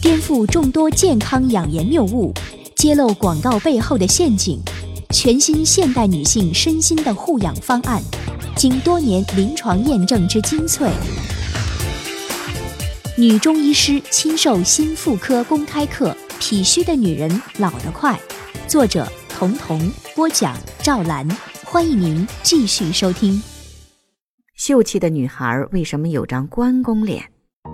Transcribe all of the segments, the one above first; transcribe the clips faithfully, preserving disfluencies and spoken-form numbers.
颠覆众多健康养颜谬误，揭露广告背后的陷阱，全新现代女性身心的护养方案，经多年临床验证之精粹。女中医师亲授心妇科公开课《脾虚的女人老得快》，作者童童，播讲赵兰。欢迎您继续收听。 秀气的女孩为什么有张关公脸？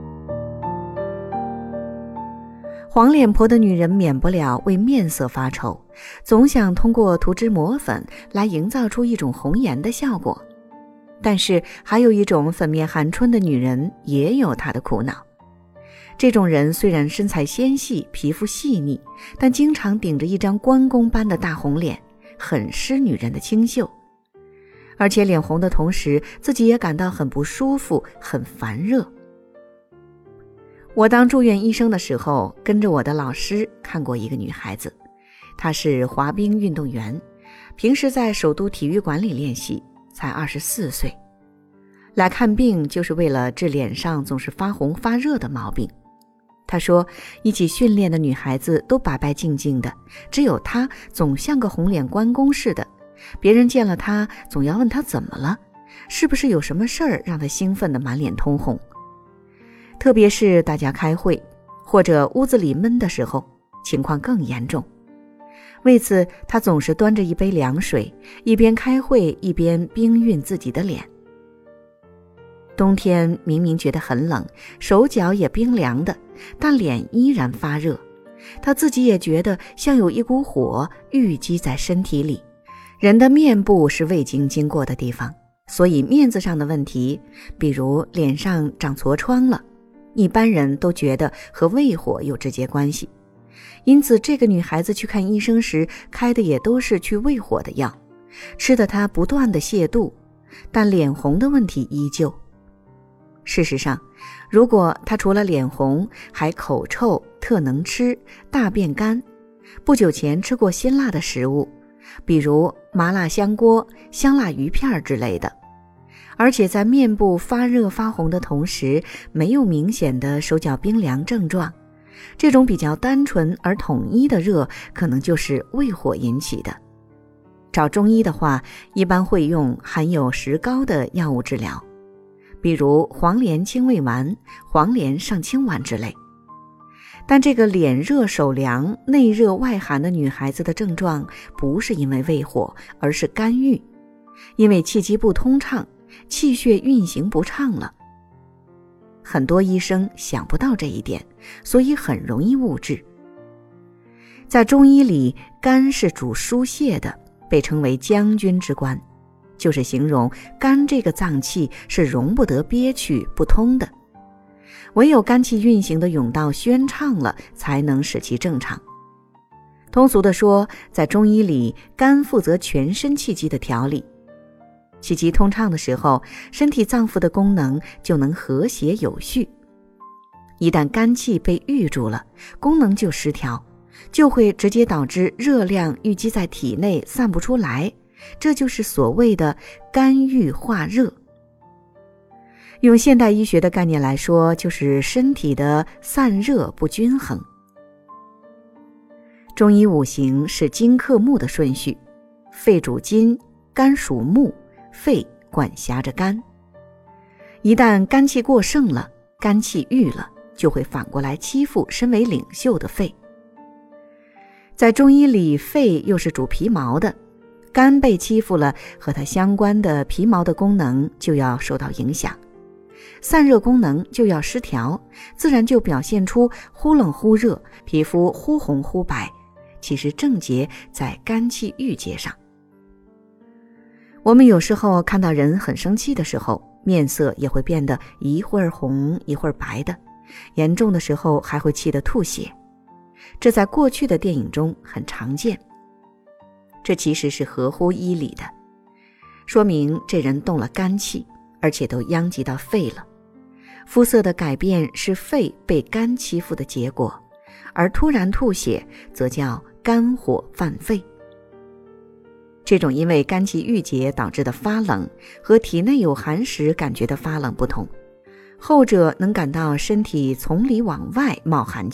黄脸婆的女人免不了为面色发愁，总想通过涂脂抹粉来营造出一种红颜的效果。但是还有一种粉面含春的女人也有她的苦恼。这种人虽然身材纤细，皮肤细腻，但经常顶着一张关公般的大红脸，很失女人的清秀。而且脸红的同时，自己也感到很不舒服，很烦热。我当住院医生的时候，跟着我的老师看过一个女孩子，她是滑冰运动员，平时在首都体育馆里练习，才二十四岁。来看病就是为了治脸上总是发红发热的毛病。她说，一起训练的女孩子都白白净净的，只有她总像个红脸关公似的，别人见了她总要问她怎么了，是不是有什么事儿让她兴奋得满脸通红。特别是大家开会或者屋子里闷的时候，情况更严重。为此，她总是端着一杯凉水，一边开会一边冰熨自己的脸。冬天明明觉得很冷，手脚也冰凉的，但脸依然发热。她自己也觉得像有一股火郁积在身体里。人的面部是胃经经过的地方，所以面子上的问题，比如脸上长痤疮了，一般人都觉得和胃火有直接关系。因此这个女孩子去看医生时，开的也都是去胃火的药，吃的她不断的泻肚，但脸红的问题依旧。事实上，如果她除了脸红还口臭、特能吃、大便干，不久前吃过辛辣的食物，比如麻辣香锅、香辣鱼片之类的，而且在面部发热发红的同时，没有明显的手脚冰凉症状，这种比较单纯而统一的热可能就是胃火引起的。找中医的话，一般会用含有石膏的药物治疗，比如黄连清胃丸、黄连上清丸之类。但这个脸热手凉、内热外寒的女孩子的症状不是因为胃火，而是肝郁，因为气机不通畅，气血运行不畅了。很多医生想不到这一点，所以很容易误治。在中医里，肝是主疏泄的，被称为将军之官，就是形容肝这个脏器是容不得憋屈不通的，唯有肝气运行的甬道宣畅了，才能使其正常。通俗地说，在中医里，肝负责全身气机的调理，气机通畅的时候，身体脏腑的功能就能和谐有序。一旦肝气被郁住了，功能就失调，就会直接导致热量郁积在体内散不出来，这就是所谓的肝郁化热。用现代医学的概念来说，就是身体的散热不均衡。中医五行是金克木的顺序，肺主金，肝属木，肺管辖着肝。一旦肝气过盛了，肝气郁了，就会反过来欺负身为领袖的肺。在中医里，肺又是主皮毛的，肝被欺负了，和它相关的皮毛的功能就要受到影响，散热功能就要失调，自然就表现出忽冷忽热，皮肤忽红忽白，其实症结在肝气郁结上。我们有时候看到人很生气的时候，面色也会变得一会儿红一会儿白的，严重的时候还会气得吐血，这在过去的电影中很常见。这其实是合乎医理的，说明这人动了肝气，而且都殃及到肺了。肤色的改变是肺被肝欺负的结果，而突然吐血则叫肝火犯肺。这种因为肝气郁结导致的发冷，和体内有寒时感觉的发冷不同，后者能感到身体从里往外冒寒气，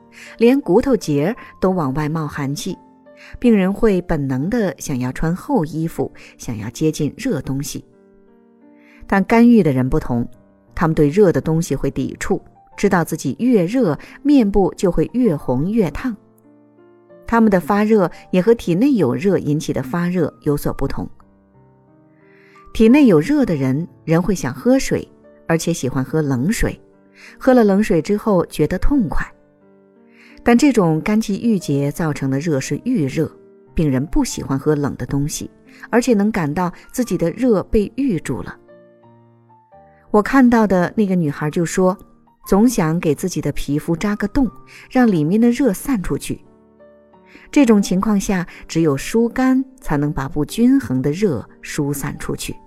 连骨头节都往外冒寒气，病人会本能地想要穿厚衣服，想要接近热东西。但肝郁的人不同，他们对热的东西会抵触，知道自己越热，面部就会越红越烫。他们的发热也和体内有热引起的发热有所不同。体内有热的人，人会想喝水，而且喜欢喝冷水，喝了冷水之后觉得痛快。但这种肝气郁结造成的热是郁热，病人不喜欢喝冷的东西，而且能感到自己的热被郁住了。我看到的那个女孩就说，总想给自己的皮肤扎个洞，让里面的热散出去。这种情况下，只有疏肝才能把不均衡的热疏散出去。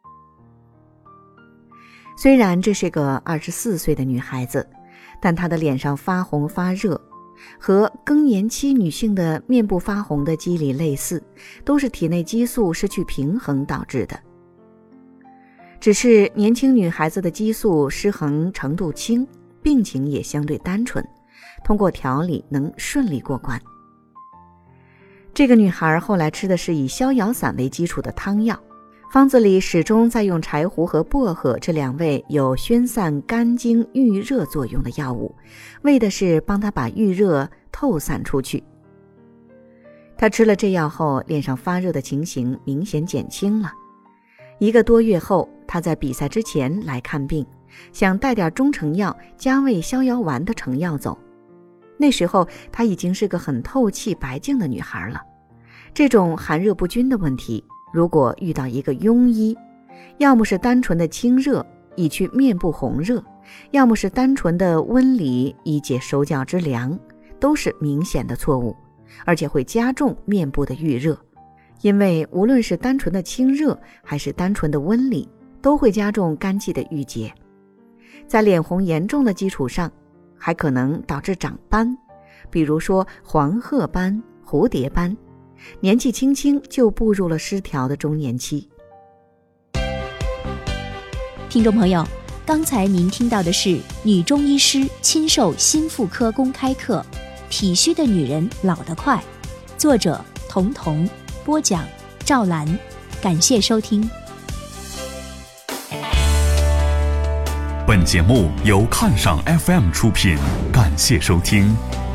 虽然这是个二十四岁的女孩子，但她的脸上发红发热，和更年期女性的面部发红的机理类似，都是体内激素失去平衡导致的。只是年轻女孩子的激素失衡程度轻，病情也相对单纯，通过调理能顺利过关。这个女孩后来吃的是以逍遥散为基础的汤药，方子里始终在用柴胡和薄荷这两味有宣散肝经郁热作用的药物，为的是帮她把郁热透散出去。她吃了这药后，脸上发热的情形明显减轻了。一个多月后，她在比赛之前来看病，想带点中成药加味逍遥丸的成药走。那时候她已经是个很透气白净的女孩了。这种寒热不均的问题，如果遇到一个庸医，要么是单纯的清热以去面部红热，要么是单纯的温里以解手脚之凉，都是明显的错误，而且会加重面部的郁热。因为无论是单纯的清热还是单纯的温里，都会加重肝气的郁结，在脸红严重的基础上，还可能导致长斑，比如说黄褐斑、蝴蝶斑，年纪轻轻就步入了失调的中年期。 听众朋友，刚才您听到的是女中医师亲授心妇科公开课《体虚的女人老得快》，作者童童，播讲赵兰，感谢收听。 本节目由看赏 F M 出品，感谢收听。